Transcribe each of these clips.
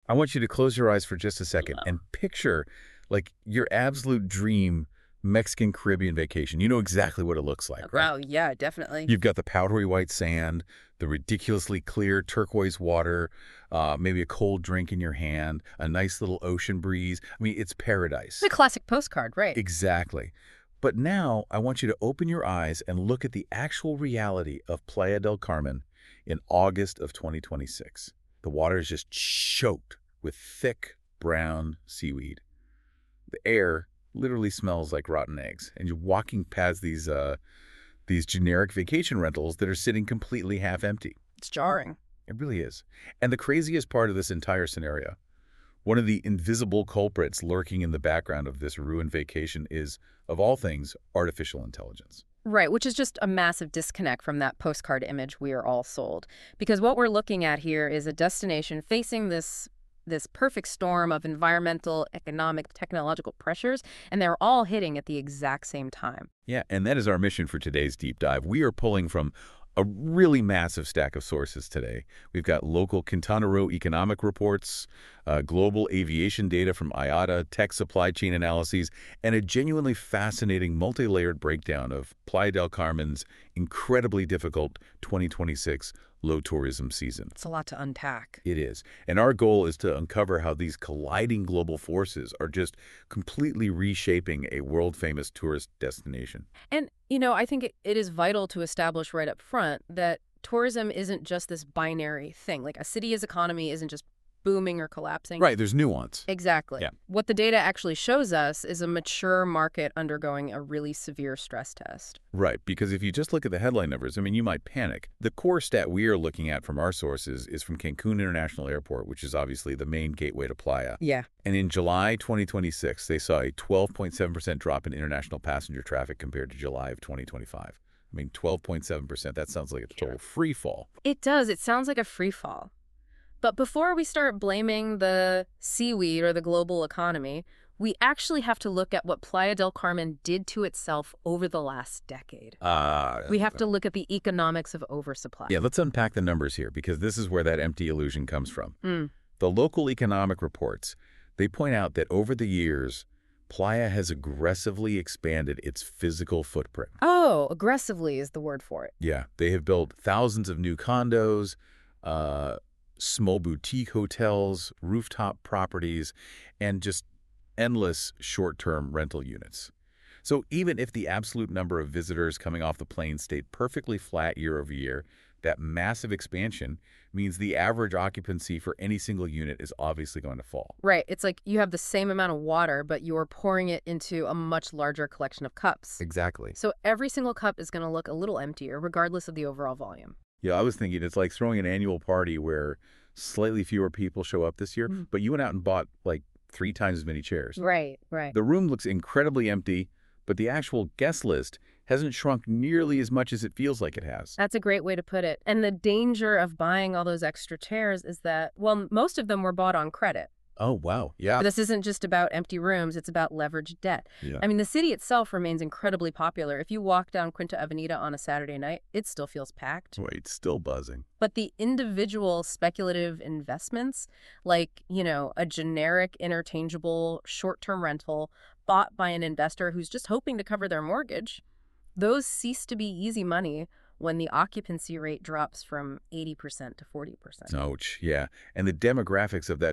I want you to close your eyes for just a second No. and picture like your absolute dream Mexican Caribbean vacation. You know exactly what it looks like, right? Wow, yeah, definitely. You've got the powdery white sand, the ridiculously clear turquoise water, maybe a cold drink in your hand, a nice little ocean breeze. I mean, it's paradise. The classic postcard, right? Exactly. But now I want you to open your eyes and look at the actual reality of Playa del Carmen in August of 2026. The water is just choked with thick brown seaweed. The air literally smells like rotten eggs, and you're walking past these generic vacation rentals that are sitting completely half empty. It's jarring. It really is. And the craziest part of this entire scenario, one of the invisible culprits lurking in the background of this ruined vacation is, of all things, artificial intelligence. Right, which is just a massive disconnect from that postcard image we are all sold. Because what we're looking at here is a destination facing this perfect storm of environmental, economic, technological pressures, and they're all hitting at the exact same time. Yeah, and that is our mission for today's deep dive. We are pulling from a really massive stack of sources today. We've got local Quintana Roo economic reports, global aviation data from IATA, tech supply chain analyses, and a genuinely fascinating multi-layered breakdown of Playa del Carmen's incredibly difficult 2026 low tourism season. It's a lot to unpack. It is. And our goal is to uncover how these colliding global forces are just completely reshaping a world-famous tourist destination. And, I think it is vital to establish right up front that tourism isn't just this binary thing. Like a city's economy isn't just booming or collapsing. Right, there's nuance. Exactly. Yeah. What the data actually shows us is a mature market undergoing a really severe stress test. Right, because if you just look at the headline numbers, I mean, you might panic. The core stat we are looking at from our sources is from Cancun International Airport, which is obviously the main gateway to Playa. Yeah. And in July 2026, they saw a 12.7% drop in international passenger traffic compared to July of 2025. I mean, 12.7%, that sounds like a total free fall. It does. It sounds like a free fall. But before we start blaming the seaweed or the global economy, we actually have to look at what Playa del Carmen did to itself over the last decade. We have to look at the economics of oversupply. Yeah, let's unpack the numbers here, because this is where that empty illusion comes from. Mm. The local economic reports, they point out that over the years, Playa has aggressively expanded its physical footprint. Oh, aggressively is the word for it. Yeah, they have built thousands of new condos, small boutique hotels, rooftop properties, and just endless short-term rental units. So even if the absolute number of visitors coming off the plane stayed perfectly flat year over year, that massive expansion means the average occupancy for any single unit is obviously going to fall. Right. It's like you have the same amount of water, but you're pouring it into a much larger collection of cups. Exactly. So every single cup is going to look a little emptier, regardless of the overall volume. Yeah, I was thinking it's like throwing an annual party where slightly fewer people show up this year, but you went out and bought like 3 times as many chairs. Right, right. The room looks incredibly empty, but the actual guest list hasn't shrunk nearly as much as it feels like it has. That's a great way to put it. And the danger of buying all those extra chairs is that, well, most of them were bought on credit. Oh, wow. Yeah. But this isn't just about empty rooms, it's about leveraged debt. Yeah. I mean, the city itself remains incredibly popular. If you walk down Quinta Avenida on a Saturday night, it still feels packed. Wait, still buzzing. But the individual speculative investments, like, a generic interchangeable short-term rental bought by an investor who's just hoping to cover their mortgage, those cease to be easy money when the occupancy rate drops from 80% to 40%. Ouch, yeah. And the demographics of that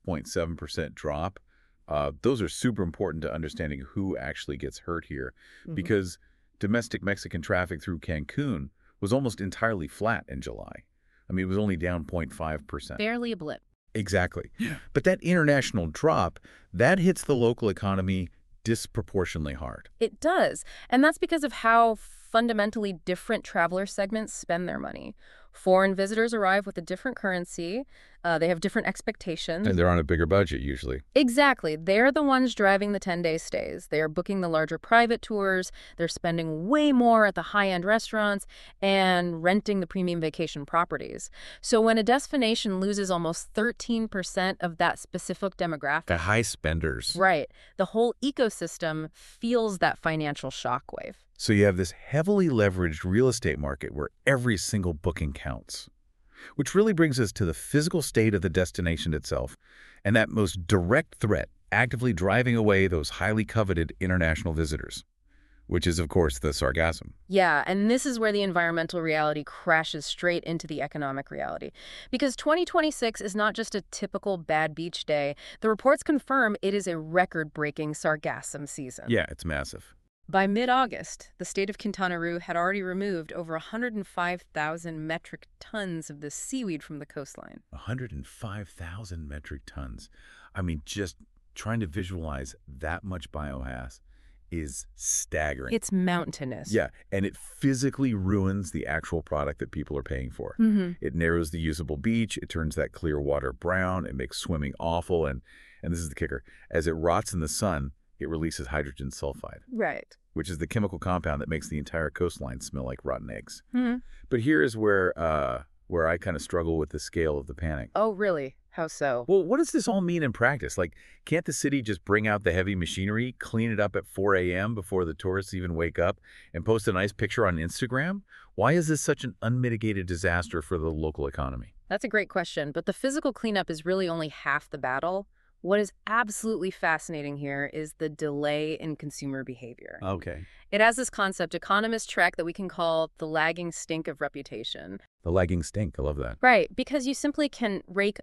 12.7% drop, those are super important to understanding who actually gets hurt here. Because domestic Mexican traffic through Cancun was almost entirely flat in July. I mean, it was only down 0.5%. Barely a blip. Exactly. But that international drop, that hits the local economy disproportionately hard. It does. And that's because of how fundamentally different traveler segments spend their money. Foreign visitors arrive with a different currency. They have different expectations. And they're on a bigger budget, usually. Exactly. They're the ones driving the 10-day stays. They are booking the larger private tours. They're spending way more at the high-end restaurants and renting the premium vacation properties. So when a destination loses almost 13% of that specific demographic, The high spenders. right, the whole ecosystem feels that financial shockwave. So you have this heavily leveraged real estate market where every single booking counts. Which really brings us to the physical state of the destination itself and that most direct threat actively driving away those highly coveted international visitors, which is, of course, the sargassum. Yeah, and this is where the environmental reality crashes straight into the economic reality. Because 2026 is not just a typical bad beach day. The reports confirm it is a record-breaking sargassum season. Yeah, it's massive. By mid-August, the state of Quintana Roo had already removed over 105,000 metric tons of the seaweed from the coastline. 105,000 metric tons. I mean, just trying to visualize that much biomass is staggering. It's mountainous. Yeah, and it physically ruins the actual product that people are paying for. It narrows the usable beach, it turns that clear water brown, it makes swimming awful, and this is the kicker, as it rots in the sun, it releases hydrogen sulfide, Right. which is the chemical compound that makes the entire coastline smell like rotten eggs. Hmm. But here is where I kind of struggle with the scale of the panic. Oh, really? How so? Well, what does this all mean in practice? Like, can't the city just bring out the heavy machinery, clean it up at 4 a.m. before the tourists even wake up, and post a nice picture on Instagram? Why is this such an unmitigated disaster for the local economy? That's a great question, but the physical cleanup is really only half the battle. What is absolutely fascinating here is the delay in consumer behavior. Okay. It has this concept economists track that we can call the lagging stink of reputation. The lagging stink. I love that. Right, because you simply can rake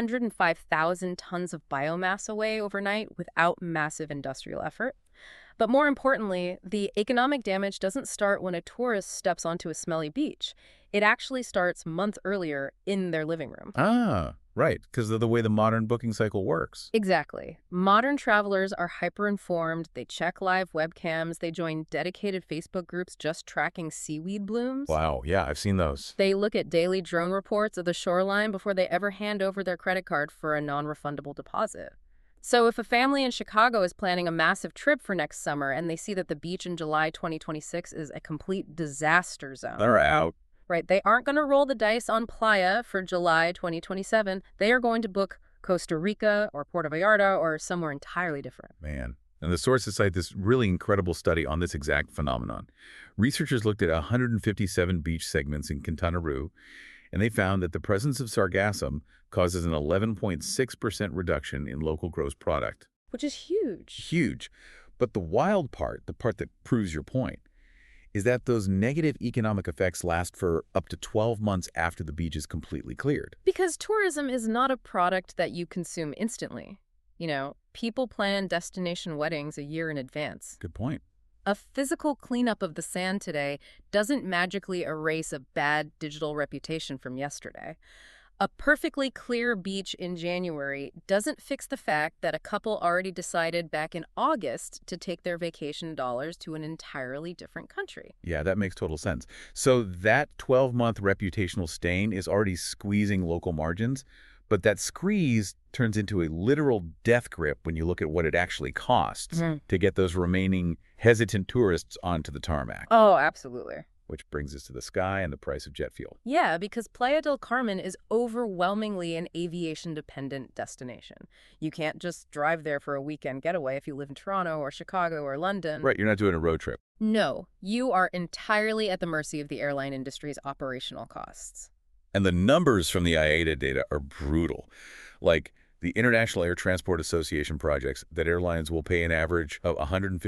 105,000 tons of biomass away overnight without massive industrial effort. But more importantly, the economic damage doesn't start when a tourist steps onto a smelly beach. It actually starts months earlier in their living room. Ah, right, because of the way the modern booking cycle works. Exactly. Modern travelers are hyper-informed, they check live webcams, they join dedicated Facebook groups just tracking seaweed blooms. Wow, yeah, I've seen those. They look at daily drone reports of the shoreline before they ever hand over their credit card for a non-refundable deposit. So if a family in Chicago is planning a massive trip for next summer and they see that the beach in July 2026 is a complete disaster zone, They're out. right, they aren't going to roll the dice on Playa for July 2027. They are going to book Costa Rica or Puerto Vallarta or somewhere entirely different. Man. And the sources cite this really incredible study on this exact phenomenon. Researchers looked at 157 beach segments in Quintana Roo, and they found that the presence of sargassum causes an 11.6% reduction in local gross product. Which is huge. Huge. But the wild part, the part that proves your point, is that those negative economic effects last for up to 12 months after the beach is completely cleared. Because tourism is not a product that you consume instantly. You know, people plan destination weddings a year in advance. Good point. A physical cleanup of the sand today doesn't magically erase a bad digital reputation from yesterday. A perfectly clear beach in January doesn't fix the fact that a couple already decided back in August to take their vacation dollars to an entirely different country. Yeah, that makes total sense. So that 12-month reputational stain is already squeezing local margins, but that squeeze turns into a literal death grip when you look at what it actually costs to get those remaining hesitant tourists onto the tarmac. Oh, absolutely. Which brings us to the sky and the price of jet fuel. Yeah, because Playa del Carmen is overwhelmingly an aviation-dependent destination. You can't just drive there for a weekend getaway if you live in Toronto or Chicago or London. Right, you're not doing a road trip. No, you are entirely at the mercy of the airline industry's operational costs. And the numbers from the IATA data are brutal. Like the International Air Transport Association projects that airlines will pay an average of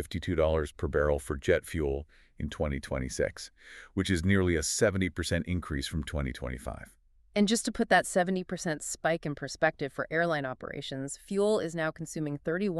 $152 per barrel for jet fuel in 2026, which is nearly a 70% increase from 2025. And just to put that 70% spike in perspective for airline operations, fuel is now consuming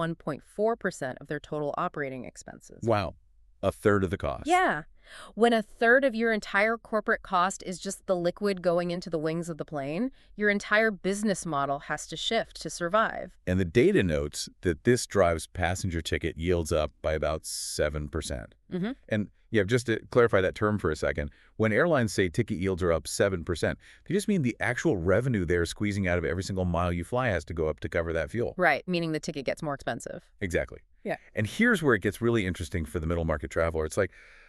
31.4% of their total operating expenses. Wow, a third of the cost. Yeah. When a third of your entire corporate cost is just the liquid going into the wings of the plane, your entire business model has to shift to survive. And the data notes that this drives passenger ticket yields up by about 7%. And yeah, just to clarify that term for a second, when airlines say ticket yields are up 7%, they just mean the actual revenue they're squeezing out of every single mile you fly has to go up to cover that fuel. Right, meaning the ticket gets more expensive. Exactly. Yeah. And here's where it gets really interesting for the middle market traveler. It's like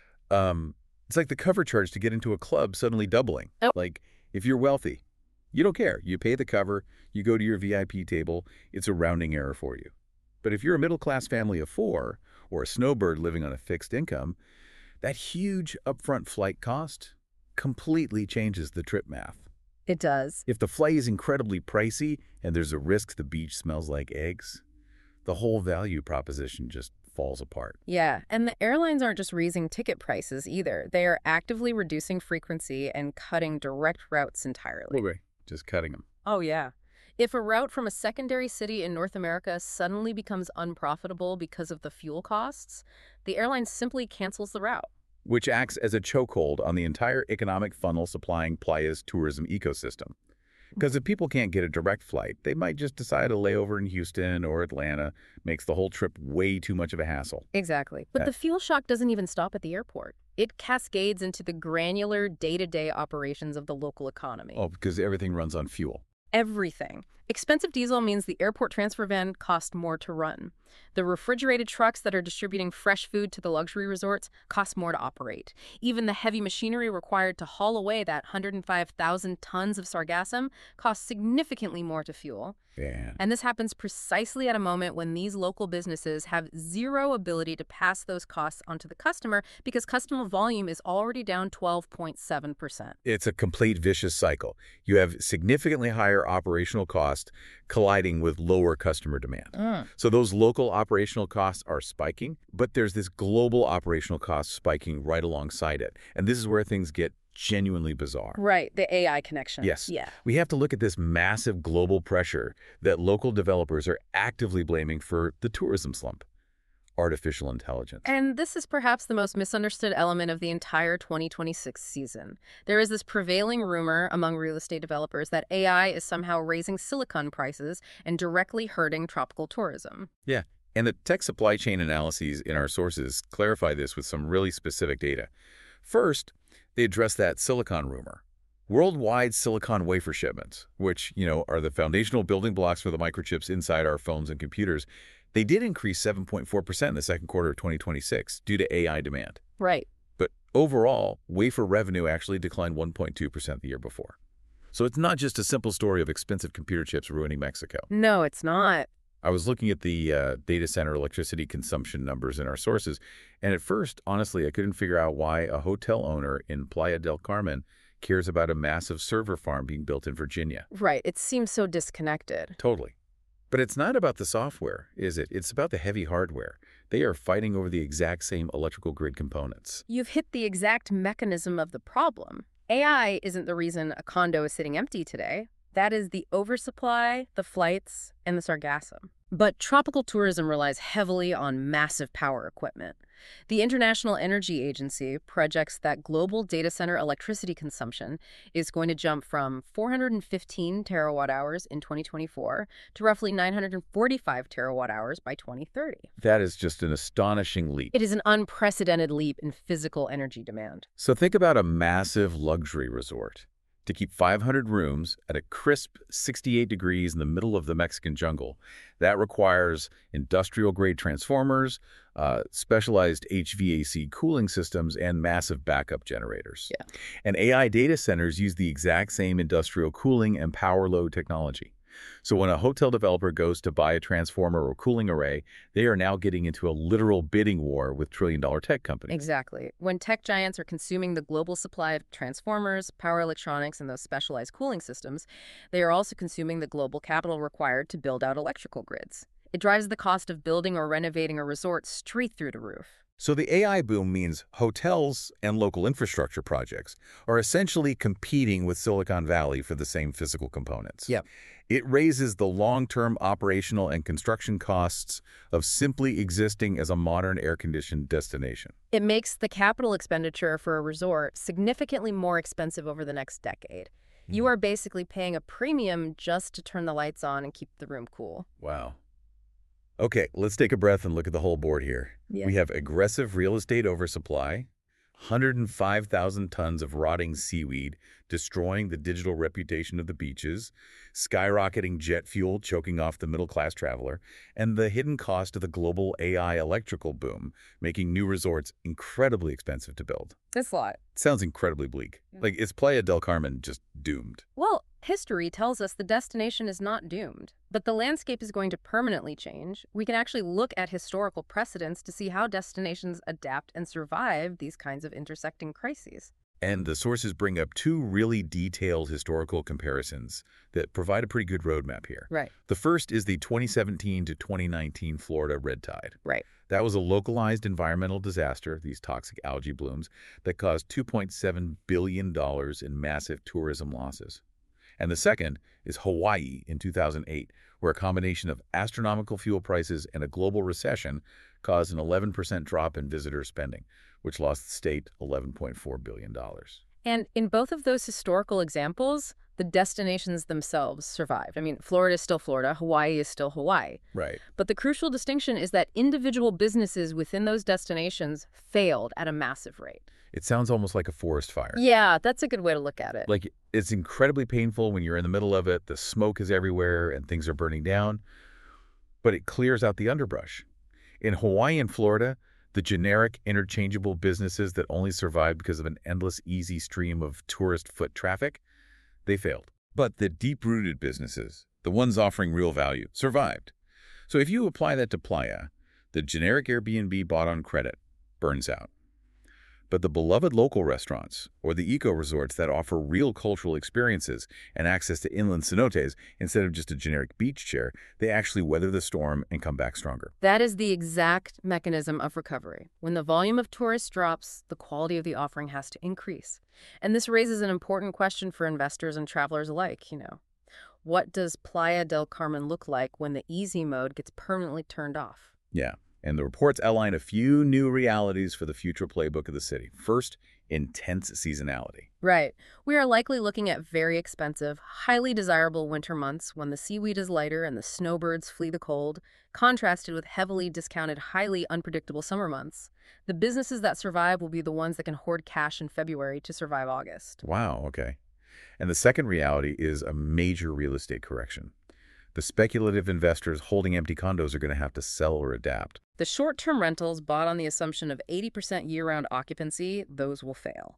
the cover charge to get into a club suddenly doubling. Oh. Like, if you're wealthy, you don't care. You pay the cover, you go to your VIP table, it's a rounding error for you. But if you're a middle-class family of 4 or a snowbird living on a fixed income, that huge upfront flight cost completely changes the trip math. It does. If the flight is incredibly pricey and there's a risk the beach smells like eggs, the whole value proposition just falls apart. Yeah, and the airlines aren't just raising ticket prices either. They are actively reducing frequency and cutting direct routes entirely. Wait. Just cutting them. Oh, yeah. If a route from a secondary city in North America suddenly becomes unprofitable because of the fuel costs, the airline simply cancels the route. Which acts as a chokehold on the entire economic funnel supplying Playa's tourism ecosystem. Because if people can't get a direct flight, they might just decide a layover in Houston or Atlanta makes the whole trip way too much of a hassle. Exactly. But the fuel shock doesn't even stop at the airport. It cascades into the granular day-to-day operations of the local economy. Oh, because everything runs on fuel. Everything. Expensive diesel means the airport transfer van costs more to run. The refrigerated trucks that are distributing fresh food to the luxury resorts cost more to operate. Even the heavy machinery required to haul away that 105,000 tons of sargassum costs significantly more to fuel. Yeah. And this happens precisely at a moment when these local businesses have zero ability to pass those costs onto the customer because customer volume is already down 12.7%. It's a complete vicious cycle. You have significantly higher operational costs colliding with lower customer demand. So those local operational costs are spiking, but there's this global operational cost spiking right alongside it. And this is where things get genuinely bizarre. Right, the AI connection. Yes. Yeah. We have to look at this massive global pressure that local developers are actively blaming for the tourism slump. Artificial intelligence. And this is perhaps the most misunderstood element of the entire 2026 season. There is this prevailing rumor among real estate developers that AI is somehow raising silicon prices and directly hurting tropical tourism. Yeah, and the tech supply chain analyses in our sources clarify this with some really specific data. First, they address that silicon rumor. Worldwide silicon wafer shipments, which, are the foundational building blocks for the microchips inside our phones and computers, they did increase 7.4% in the second quarter of 2026 due to AI demand. Right. But overall, wafer revenue actually declined 1.2% the year before. So it's not just a simple story of expensive computer chips ruining Mexico. No, it's not. I was looking at the data center electricity consumption numbers in our sources, and at first, honestly, I couldn't figure out why a hotel owner in Playa del Carmen cares about a massive server farm being built in Virginia. Right. It seems so disconnected. Totally. But it's not about the software, is it? It's about the heavy hardware. They are fighting over the exact same electrical grid components. You've hit the exact mechanism of the problem. AI isn't the reason a condo is sitting empty today. That is the oversupply, the flights, and the sargassum. But tropical tourism relies heavily on massive power equipment. The International Energy Agency projects that global data center electricity consumption is going to jump from 415 terawatt hours in 2024 to roughly 945 terawatt hours by 2030. That is just an astonishing leap. It is an unprecedented leap in physical energy demand. So think about a massive luxury resort. To keep 500 rooms at a crisp 68 degrees in the middle of the Mexican jungle, that requires industrial-grade transformers, specialized HVAC cooling systems, and massive backup generators. Yeah. And AI data centers use the exact same industrial cooling and power load technology. So when a hotel developer goes to buy a transformer or cooling array, they are now getting into a literal bidding war with trillion-dollar tech companies. Exactly. When tech giants are consuming the global supply of transformers, power electronics, and those specialized cooling systems, they are also consuming the global capital required to build out electrical grids. It drives the cost of building or renovating a resort straight through the roof. So the AI boom means hotels and local infrastructure projects are essentially competing with Silicon Valley for the same physical components. Yep. It raises the long-term operational and construction costs of simply existing as a modern air-conditioned destination. It makes the capital expenditure for a resort significantly more expensive over the next decade. You are basically paying a premium just to turn the lights on and keep the room cool. Wow. Okay, let's take a breath and look at the whole board here. Yeah. We have aggressive real estate oversupply, 105,000 tons of rotting seaweed destroying the digital reputation of the beaches, skyrocketing jet fuel choking off the middle-class traveler, and the hidden cost of the global AI electrical boom, making new resorts incredibly expensive to build. That's a lot. Sounds incredibly bleak. Like, is Playa del Carmen just doomed? Well, history tells us the destination is not doomed, but the landscape is going to permanently change. We can actually look at historical precedents to see how destinations adapt and survive these kinds of intersecting crises. And the sources bring up two really detailed historical comparisons that provide a pretty good roadmap here. Right. The first is the 2017 to 2019 Florida red tide. Right. That was a localized environmental disaster, these toxic algae blooms, that caused $2.7 billion in massive tourism losses. And the second is Hawaii in 2008, where a combination of astronomical fuel prices and a global recession caused an 11% drop in visitor spending, which lost the state $11.4 billion. And in both of those historical examples, the destinations themselves survived. I mean, Florida is still Florida, Hawaii is still Hawaii. Right. But the crucial distinction is that individual businesses within those destinations failed at a massive rate. It sounds almost like a forest fire. Yeah, that's a good way to look at it. Like, it's incredibly painful when you're in the middle of it, the smoke is everywhere, and things are burning down, but it clears out the underbrush. In Hawaii and Florida, the generic, interchangeable businesses that only survived because of an endless, easy stream of tourist foot traffic, they failed. But the deep-rooted businesses, the ones offering real value, survived. So if you apply that to Playa, the generic Airbnb bought on credit burns out. But the beloved local restaurants, or the eco-resorts that offer real cultural experiences and access to inland cenotes instead of just a generic beach chair, they actually weather the storm and come back stronger. That is the exact mechanism of recovery. When the volume of tourists drops, the quality of the offering has to increase. And this raises an important question for investors and travelers alike, What does Playa del Carmen look like when the easy mode gets permanently turned off? Yeah. And the reports outline a few new realities for the future playbook of the city. First, intense seasonality. Right. We are likely looking at very expensive, highly desirable winter months when the seaweed is lighter and the snowbirds flee the cold, contrasted with heavily discounted, highly unpredictable summer months. The businesses that survive will be the ones that can hoard cash in February to survive August. Wow, okay. And the second reality is a major real estate correction. The speculative investors holding empty condos are going to have to sell or adapt. The short-term rentals bought on the assumption of 80% year-round occupancy, those will fail.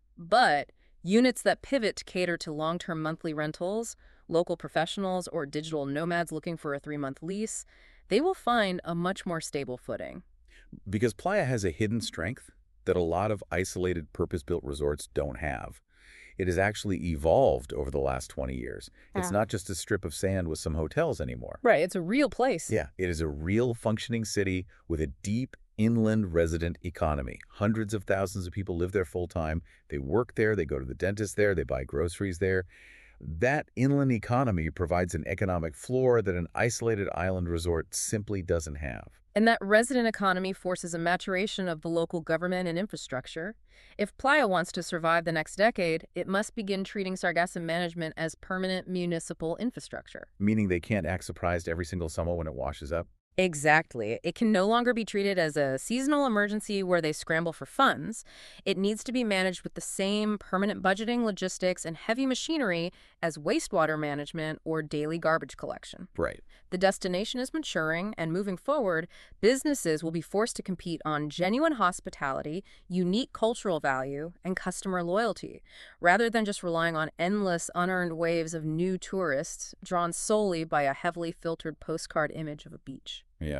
But units that pivot to cater to long-term monthly rentals, local professionals, or digital nomads looking for a 3-month lease, they will find a much more stable footing. Because Playa has a hidden strength that a lot of isolated purpose-built resorts don't have. It has actually evolved over the last 20 years. It's not just a strip of sand with some hotels anymore. Right, it's a real place. Yeah, it is a real functioning city with a deep inland resident economy. Hundreds of thousands of people live there full-time. They work there, they go to the dentist there, they buy groceries there. That inland economy provides an economic floor that an isolated island resort simply doesn't have. And that resident economy forces a maturation of the local government and infrastructure. If Playa wants to survive the next decade, it must begin treating Sargassum management as permanent municipal infrastructure. Meaning they can't act surprised every single summer when it washes up? Exactly. It can no longer be treated as a seasonal emergency where they scramble for funds. It needs to be managed with the same permanent budgeting, logistics, and heavy machinery as wastewater management or daily garbage collection. Right. The destination is maturing, and moving forward, businesses will be forced to compete on genuine hospitality, unique cultural value, and customer loyalty, rather than just relying on endless, unearned waves of new tourists drawn solely by a heavily filtered postcard image of a beach. Yeah.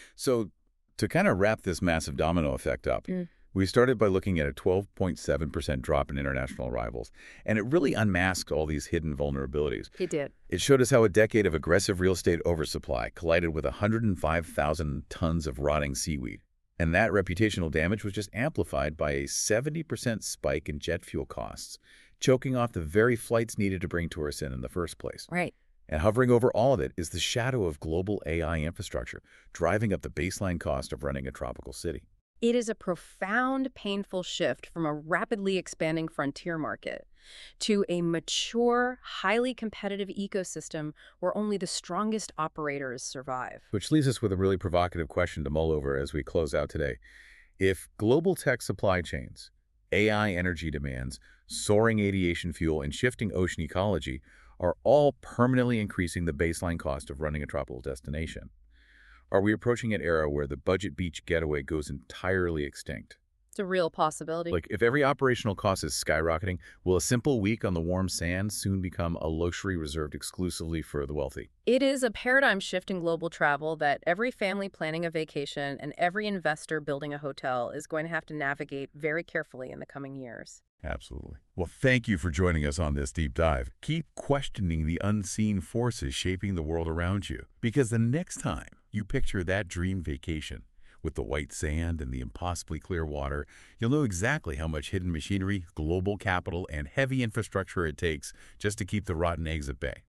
So to kind of wrap this massive domino effect up, we started by looking at a 12.7% drop in international arrivals, and it really unmasked all these hidden vulnerabilities. It did. It showed us how a decade of aggressive real estate oversupply collided with 105,000 tons of rotting seaweed. And that reputational damage was just amplified by a 70% spike in jet fuel costs, choking off the very flights needed to bring tourists in the first place. Right. And hovering over all of it is the shadow of global AI infrastructure, driving up the baseline cost of running a tropical city. It is a profound, painful shift from a rapidly expanding frontier market to a mature, highly competitive ecosystem where only the strongest operators survive. Which leaves us with a really provocative question to mull over as we close out today. If global tech supply chains, AI energy demands, soaring aviation fuel, and shifting ocean ecology are all permanently increasing the baseline cost of running a tropical destination, are we approaching an era where the budget beach getaway goes entirely extinct? It's a real possibility. Like, if every operational cost is skyrocketing, will a simple week on the warm sand soon become a luxury reserved exclusively for the wealthy? It is a paradigm shift in global travel that every family planning a vacation and every investor building a hotel is going to have to navigate very carefully in the coming years. Absolutely. Well, thank you for joining us on this deep dive. Keep questioning the unseen forces shaping the world around you, because the next time you picture that dream vacation with the white sand and the impossibly clear water, you'll know exactly how much hidden machinery, global capital, and heavy infrastructure it takes just to keep the rotten eggs at bay.